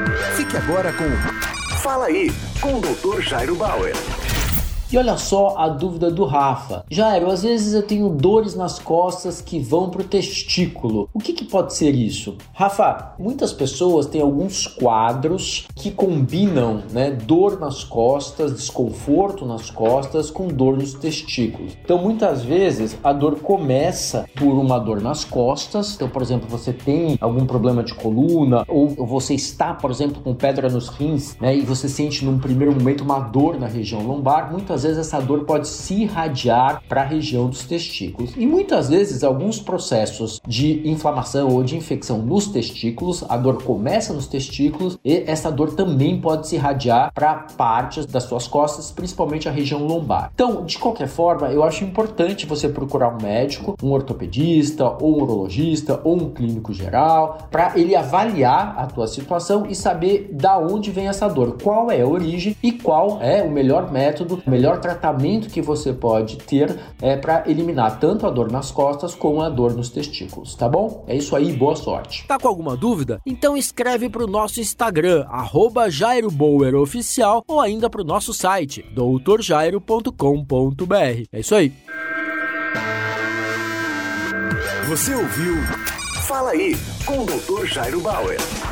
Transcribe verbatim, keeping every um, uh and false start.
Fique agora com Fala Aí, com o doutor Jairo Bauer. E olha só a dúvida do Rafa. Jairo, às vezes eu tenho dores nas costas que vão pro testículo. O que que pode ser isso? Rafa, muitas pessoas têm alguns quadros que combinam, né, dor nas costas, desconforto nas costas com dor nos testículos. Então, muitas vezes a dor começa por uma dor nas costas. Então, por exemplo, você tem algum problema de coluna ou você está, por exemplo, com pedra nos rins, né, e você sente num primeiro momento uma dor na região lombar. Muitas Às vezes essa dor pode se irradiar para a região dos testículos. E muitas vezes alguns processos de inflamação ou de infecção nos testículos, a dor começa nos testículos e essa dor também pode se irradiar para partes das suas costas, principalmente a região lombar. Então, de qualquer forma, eu acho importante você procurar um médico, um ortopedista, ou um urologista, ou um clínico geral, para ele avaliar a tua situação e saber da onde vem essa dor, qual é a origem e qual é o melhor método, o melhor tratamento que você pode ter é, para eliminar tanto a dor nas costas como a dor nos testículos, tá bom? É isso aí, boa sorte. Tá com alguma dúvida? Então escreve pro nosso Instagram, arroba Jairo Bauer Oficial, ou ainda pro nosso site, doutor jairo ponto com ponto b r. É isso aí. Você ouviu Fala Aí, com o doutor Jairo Bauer.